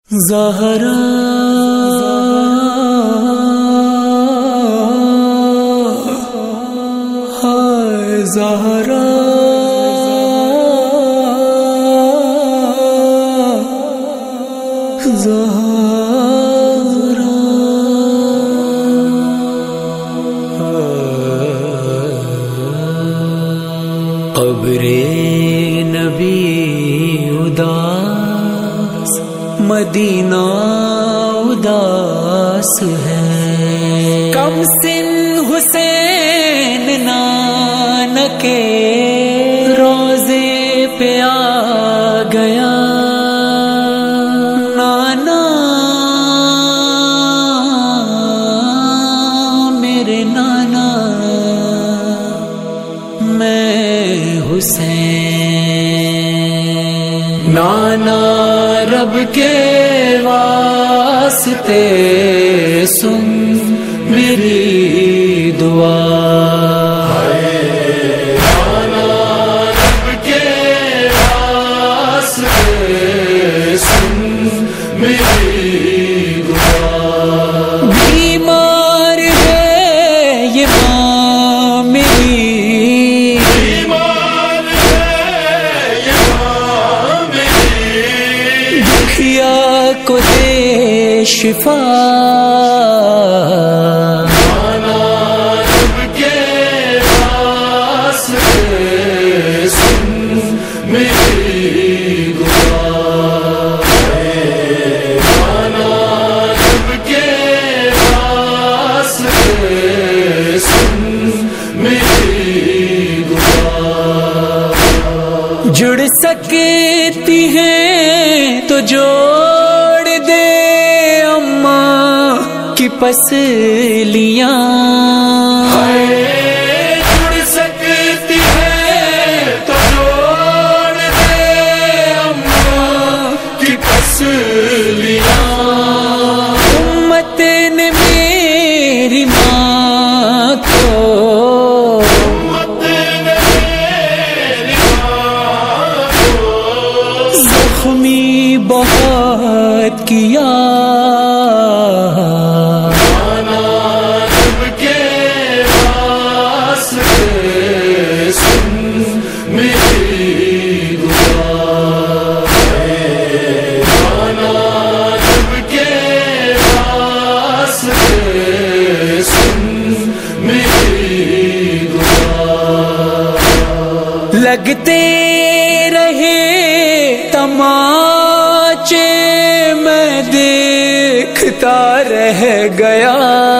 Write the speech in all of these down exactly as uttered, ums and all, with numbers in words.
زہرا ہائے زہرا زہرا قبر نبی اداس مدینہ اداس ہے، کم سن حسین نانک روزے پہ آ گیا، نانا میرے نانا میں حسین، نانا رب کے واسطے سن میری دعا، نانا رب کے واسطے سن میری دعا، بیمار ہے یہ ماں میری، کو دے شفا، نانا رب کے واسطے سن میری دعا، نانا رب کے واسطے سن میری دعا، جڑ سکتی ہیں تو جوڑ دے اماں کی پسلیاں، جڑ سکتی ہے تو جوڑ دے اماں کی پسلیاں، امت نے میری ماں کو بہت کیا، نانا رب کے واسطے سن میری دعا، نانا رب کے واسطے سن میری دعا، لگتے رہے تماچے میں دیکھتا رہ گیا،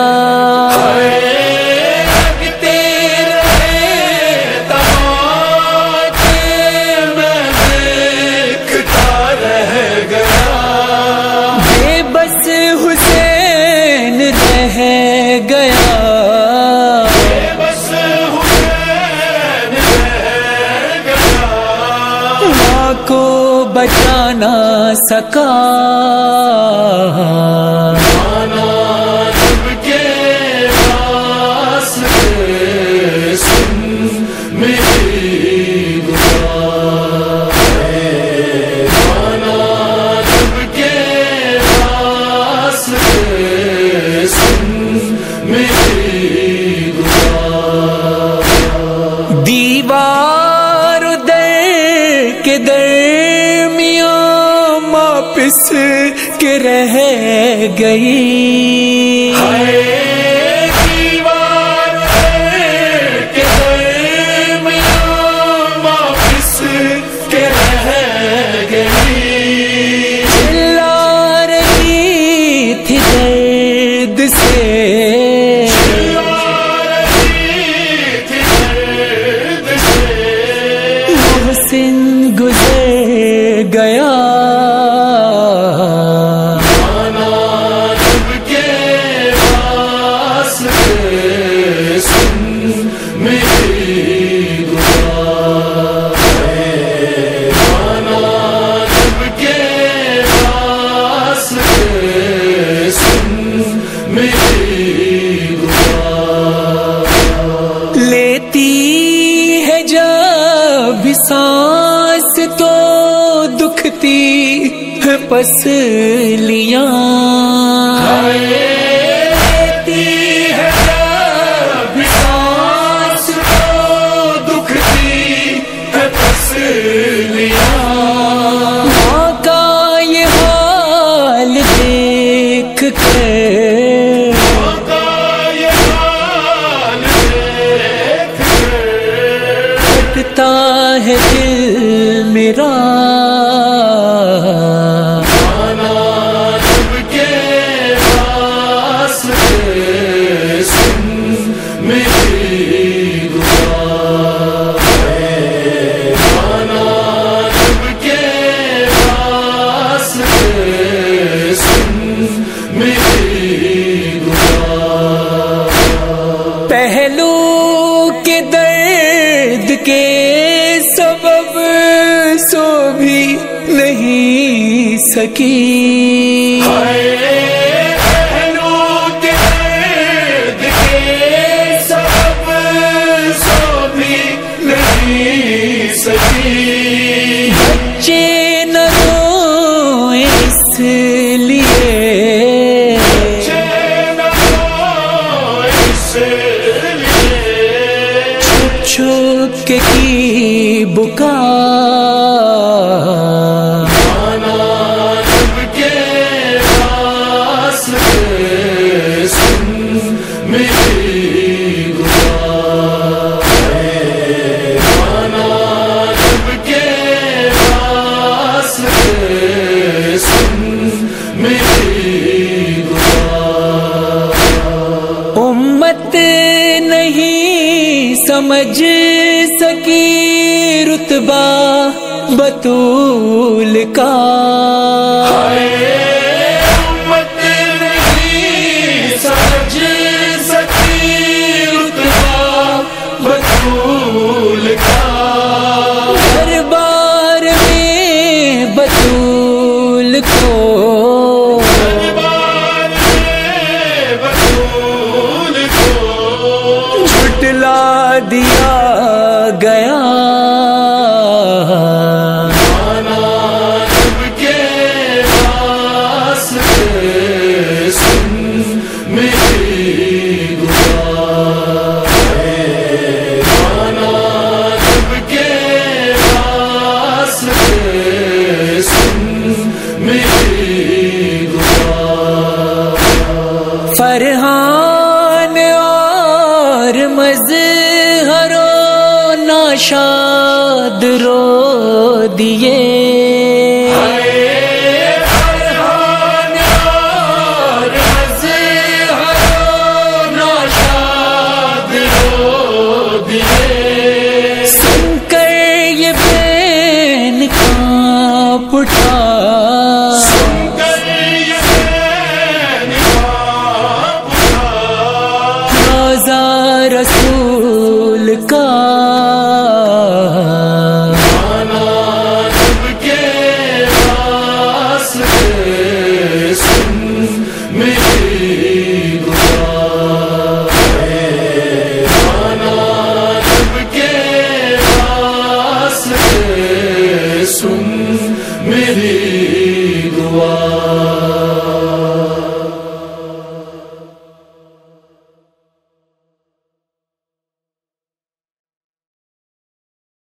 لگتے رہے تماچے میں دیکھتا رہ گیا، بے بس حسین رہ گیا، کو بچا نہ سکا، نانا رب کے واسطے سن میری دعا، نانا رب کے واسطے سن میری دعا، دیوار کے درمیان واپس کے رہ گئی، دیوار کے درمیان واپس کے رہ گئی، چلا رہی تھی درد سے، گزر گیا، نانا رب کے واسطے سن میری دعا، نانا رب کے واسطے سن میری دعا، لیتی ہے جب سانس تو دکھتی پسلیاں لیتی ہے جب سانس کو دکھتی ہے پسلیاں ماں کا یہ حال دیکھ کے ماں کا یہ حال دیکھ کے پھٹتا ہے دل میرا پہلو کے درد کے سبب سو بھی نہیں سکی پہلو کے درد کے سبب سو بھی نہیں سکی بچے نہ روئیں اس لیے چھپ کے کی بکا جب کے پاس سن میری گزار جب کے پاس سن میری گزار امت نہیں سمجھ سکی رتبہ بطول کا امت نہیں سمجھ سکی رتبہ بطول کا دربار میں بطول کو دربار میں بطول کو جھٹلا دیا گیا جب کے پاس سن میری گزار جب کے پاس سن میری گزار فرحان اور مظہر و ناشاد رو دیے فرحان اور مظہر و ناشاد رو دیے سن کر یہ بین کانپ اٹھا سن کر یہ بین کانپ اٹھا روضہ رسول کا جب کے پاس سن میری گزار جب کے پاس سن میری